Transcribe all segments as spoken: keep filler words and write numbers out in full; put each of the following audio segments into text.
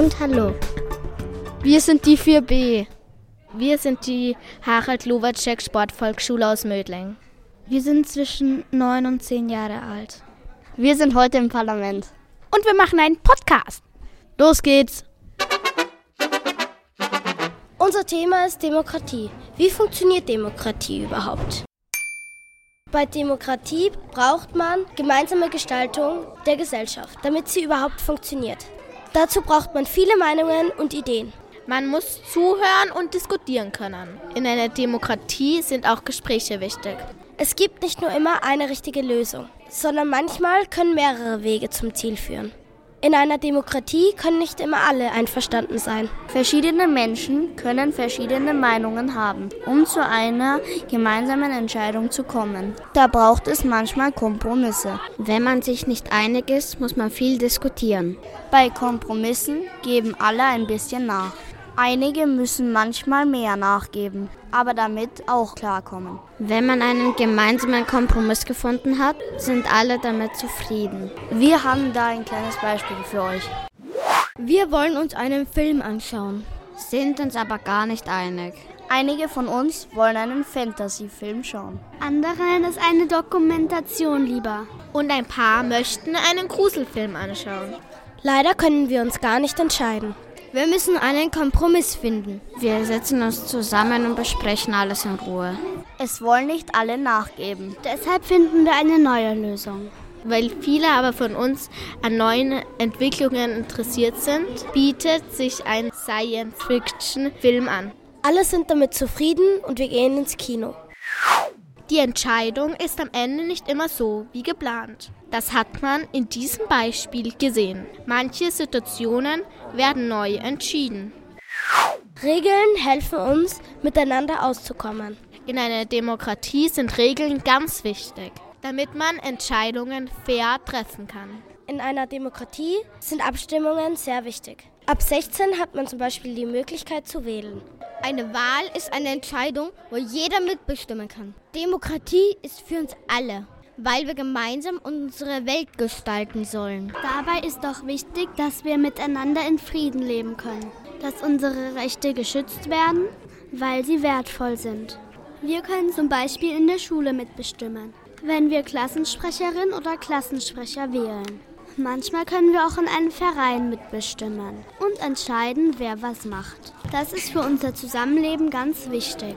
und hallo. Wir sind die vier B. Wir sind die Harald-Lowatschek-Sportvolksschule aus Mödling. Wir sind zwischen neun und zehn Jahre alt. Wir sind heute im Parlament. Und wir machen einen Podcast. Los geht's! Unser Thema ist Demokratie. Wie funktioniert Demokratie überhaupt? Bei Demokratie braucht man gemeinsame Gestaltung der Gesellschaft, damit sie überhaupt funktioniert. Dazu braucht man viele Meinungen und Ideen. Man muss zuhören und diskutieren können. In einer Demokratie sind auch Gespräche wichtig. Es gibt nicht nur immer eine richtige Lösung, sondern manchmal können mehrere Wege zum Ziel führen. In einer Demokratie können nicht immer alle einverstanden sein. Verschiedene Menschen können verschiedene Meinungen haben, um zu einer gemeinsamen Entscheidung zu kommen. Da braucht es manchmal Kompromisse. Wenn man sich nicht einig ist, muss man viel diskutieren. Bei Kompromissen geben alle ein bisschen nach. Einige müssen manchmal mehr nachgeben, aber damit auch klarkommen. Wenn man einen gemeinsamen Kompromiss gefunden hat, sind alle damit zufrieden. Wir haben da ein kleines Beispiel für euch. Wir wollen uns einen Film anschauen, sind uns aber gar nicht einig. Einige von uns wollen einen Fantasy-Film schauen. Andere nennen es eine Dokumentation lieber. Und ein paar möchten einen Gruselfilm anschauen. Leider können wir uns gar nicht entscheiden. Wir müssen einen Kompromiss finden. Wir setzen uns zusammen und besprechen alles in Ruhe. Es wollen nicht alle nachgeben. Deshalb finden wir eine neue Lösung. Weil viele aber von uns an neuen Entwicklungen interessiert sind, bietet sich ein Science-Fiction-Film an. Alle sind damit zufrieden und wir gehen ins Kino. Die Entscheidung ist am Ende nicht immer so wie geplant. Das hat man in diesem Beispiel gesehen. Manche Situationen werden neu entschieden. Regeln helfen uns, miteinander auszukommen. In einer Demokratie sind Regeln ganz wichtig, damit man Entscheidungen fair treffen kann. In einer Demokratie sind Abstimmungen sehr wichtig. Ab sechzehn hat man zum Beispiel die Möglichkeit zu wählen. Eine Wahl ist eine Entscheidung, wo jeder mitbestimmen kann. Demokratie ist für uns alle, weil wir gemeinsam unsere Welt gestalten sollen. Dabei ist doch wichtig, dass wir miteinander in Frieden leben können, dass unsere Rechte geschützt werden, weil sie wertvoll sind. Wir können zum Beispiel in der Schule mitbestimmen, wenn wir Klassensprecherin oder Klassensprecher wählen. Manchmal können wir auch in einem Verein mitbestimmen und entscheiden, wer was macht. Das ist für unser Zusammenleben ganz wichtig.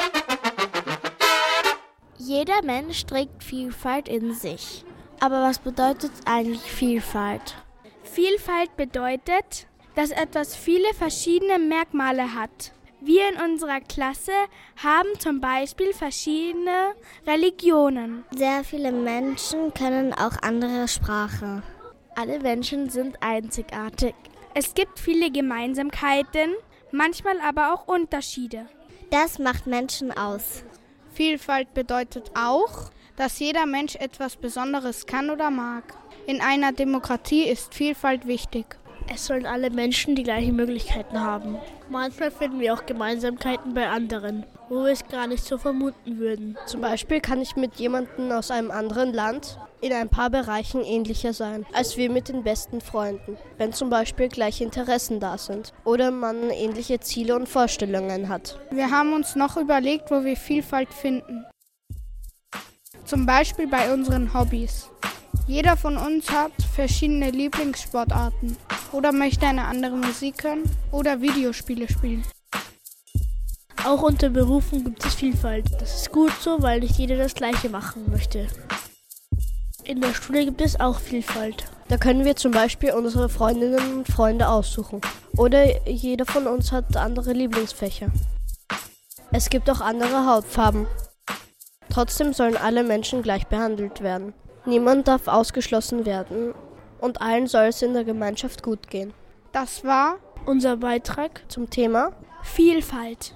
Jeder Mensch trägt Vielfalt in sich. Aber was bedeutet eigentlich Vielfalt? Vielfalt bedeutet, dass etwas viele verschiedene Merkmale hat. Wir in unserer Klasse haben zum Beispiel verschiedene Religionen. Sehr viele Menschen können auch andere Sprachen. Alle Menschen sind einzigartig. Es gibt viele Gemeinsamkeiten, manchmal aber auch Unterschiede. Das macht Menschen aus. Vielfalt bedeutet auch, dass jeder Mensch etwas Besonderes kann oder mag. In einer Demokratie ist Vielfalt wichtig. Es sollen alle Menschen die gleichen Möglichkeiten haben. Manchmal finden wir auch Gemeinsamkeiten bei anderen, wo wir es gar nicht so vermuten würden. Zum Beispiel kann ich mit jemandem aus einem anderen Land in ein paar Bereichen ähnlicher sein, als wir mit den besten Freunden, wenn zum Beispiel gleiche Interessen da sind oder man ähnliche Ziele und Vorstellungen hat. Wir haben uns noch überlegt, wo wir Vielfalt finden. Zum Beispiel bei unseren Hobbys. Jeder von uns hat verschiedene Lieblingssportarten oder möchte eine andere Musik hören oder Videospiele spielen. Auch unter Berufen gibt es Vielfalt. Das ist gut so, weil nicht jeder das Gleiche machen möchte. In der Schule gibt es auch Vielfalt. Da können wir zum Beispiel unsere Freundinnen und Freunde aussuchen. Oder jeder von uns hat andere Lieblingsfächer. Es gibt auch andere Hautfarben. Trotzdem sollen alle Menschen gleich behandelt werden. Niemand darf ausgeschlossen werden und allen soll es in der Gemeinschaft gut gehen. Das war unser Beitrag zum Thema Vielfalt.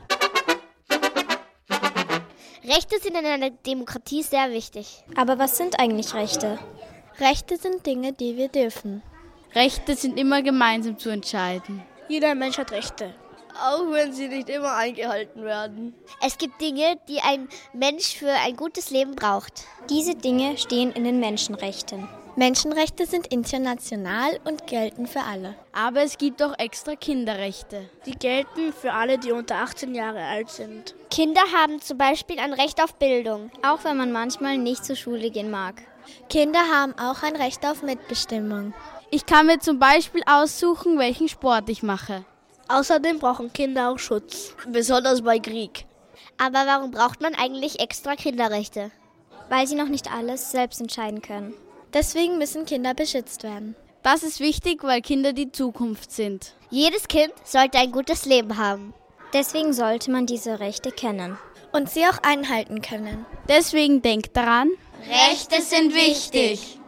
Rechte sind in einer Demokratie sehr wichtig. Aber was sind eigentlich Rechte? Rechte sind Dinge, die wir dürfen. Rechte sind immer gemeinsam zu entscheiden. Jeder Mensch hat Rechte. Auch wenn sie nicht immer eingehalten werden. Es gibt Dinge, die ein Mensch für ein gutes Leben braucht. Diese Dinge stehen in den Menschenrechten. Menschenrechte sind international und gelten für alle. Aber es gibt auch extra Kinderrechte. Die gelten für alle, die unter achtzehn Jahre alt sind. Kinder haben zum Beispiel ein Recht auf Bildung, auch wenn man manchmal nicht zur Schule gehen mag. Kinder haben auch ein Recht auf Mitbestimmung. Ich kann mir zum Beispiel aussuchen, welchen Sport ich mache. Außerdem brauchen Kinder auch Schutz, besonders bei Krieg. Aber warum braucht man eigentlich extra Kinderrechte? Weil sie noch nicht alles selbst entscheiden können. Deswegen müssen Kinder beschützt werden. Das ist wichtig, weil Kinder die Zukunft sind. Jedes Kind sollte ein gutes Leben haben. Deswegen sollte man diese Rechte kennen. Und sie auch einhalten können. Deswegen denkt daran, Rechte sind wichtig.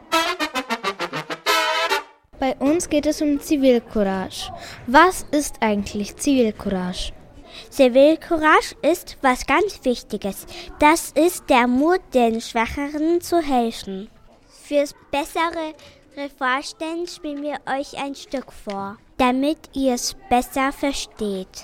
Bei uns geht es um Zivilcourage. Was ist eigentlich Zivilcourage? Zivilcourage ist was ganz Wichtiges. Das ist der Mut, den Schwächeren zu helfen. Fürs bessere Vorstellen spielen wir euch ein Stück vor, damit ihr es besser versteht.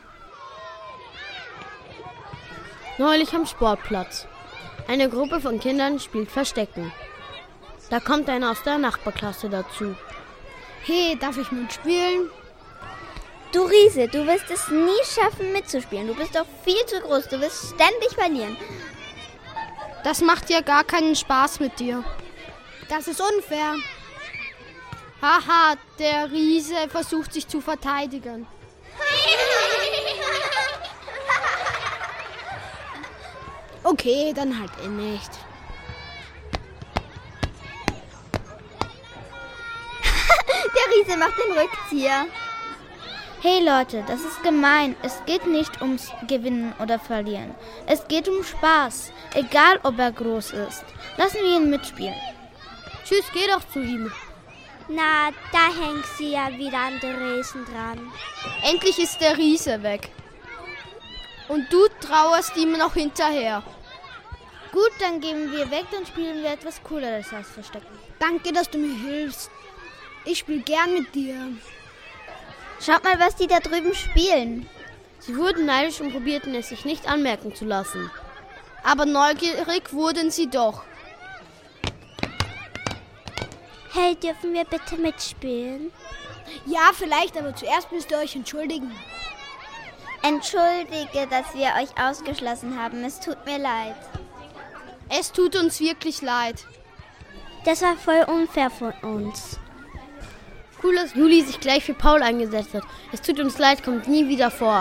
Neulich am Sportplatz. Eine Gruppe von Kindern spielt Verstecken. Da kommt einer aus der Nachbarklasse dazu. Hey, darf ich mitspielen? Du Riese, du wirst es nie schaffen mitzuspielen. Du bist doch viel zu groß, du wirst ständig verlieren. Das macht ja gar keinen Spaß mit dir. Das ist unfair. Haha, der Riese versucht sich zu verteidigen. Okay, dann halt eh nicht. Der Riese macht den Rückzieher. Hey Leute, das ist gemein. Es geht nicht ums Gewinnen oder Verlieren. Es geht um Spaß, egal ob er groß ist. Lassen wir ihn mitspielen. Tschüss, geh doch zu ihm. Na, da hängt sie ja wieder an den Riesen dran. Endlich ist der Riese weg. Und du trauerst ihm noch hinterher. Gut, dann gehen wir weg, dann spielen wir etwas Cooleres als Verstecken. Danke, dass du mir hilfst. Ich spiele gern mit dir. Schaut mal, was die da drüben spielen. Sie wurden neidisch und probierten es sich nicht anmerken zu lassen. Aber neugierig wurden sie doch. Hey, dürfen wir bitte mitspielen? Ja, vielleicht, aber zuerst müsst ihr euch entschuldigen. Entschuldige, dass wir euch ausgeschlossen haben. Es tut mir leid. Es tut uns wirklich leid. Das war voll unfair von uns. Cool, dass Juli sich gleich für Paul eingesetzt hat. Es tut uns leid, kommt nie wieder vor.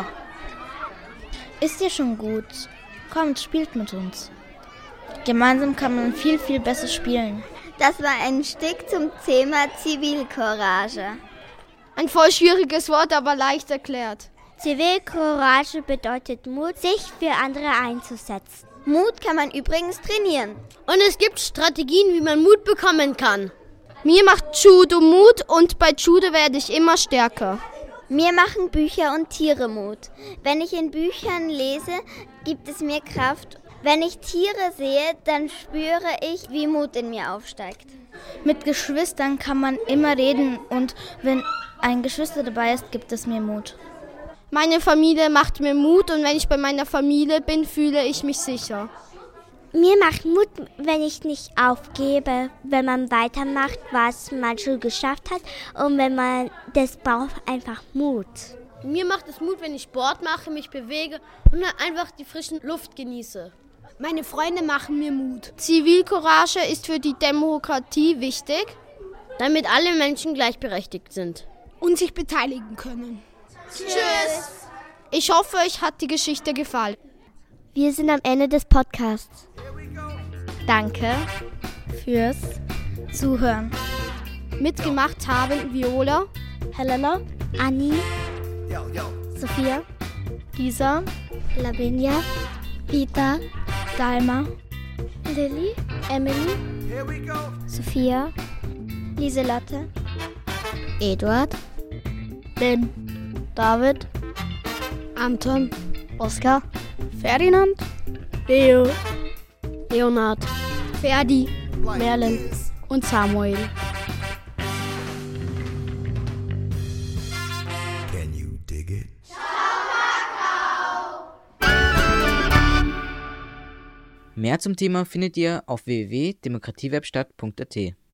Ist ja schon gut. Kommt, spielt mit uns. Gemeinsam kann man viel, viel besser spielen. Das war ein Stück zum Thema Zivilcourage. Ein voll schwieriges Wort, aber leicht erklärt. Zivilcourage bedeutet Mut, sich für andere einzusetzen. Mut kann man übrigens trainieren. Und es gibt Strategien, wie man Mut bekommen kann. Mir macht Judo Mut und bei Judo werde ich immer stärker. Mir machen Bücher und Tiere Mut. Wenn ich in Büchern lese, gibt es mir Kraft. Wenn ich Tiere sehe, dann spüre ich, wie Mut in mir aufsteigt. Mit Geschwistern kann man immer reden und wenn ein Geschwister dabei ist, gibt es mir Mut. Meine Familie macht mir Mut und wenn ich bei meiner Familie bin, fühle ich mich sicher. Mir macht Mut, wenn ich nicht aufgebe, wenn man weitermacht, was man schon geschafft hat und wenn man, das braucht einfach Mut. Mir macht es Mut, wenn ich Sport mache, mich bewege und dann einfach die frischen Luft genieße. Meine Freunde machen mir Mut. Zivilcourage ist für die Demokratie wichtig, damit alle Menschen gleichberechtigt sind und sich beteiligen können. Tschüss! Ich hoffe, euch hat die Geschichte gefallen. Wir sind am Ende des Podcasts. Danke fürs Zuhören. Mitgemacht haben Viola, Helena, Anni, Sophia, Lisa, Lavinia, Rita, Dalma, Lilly, Emily, Sophia, Lieselotte, Eduard, Ben, David, Anton, Oskar, Ferdinand, Leo, Leonard, Ferdi, Merlin und Samuel. Can you dig it? Mehr zum Thema findet ihr auf w w w punkt demokratiewebstadt punkt a t.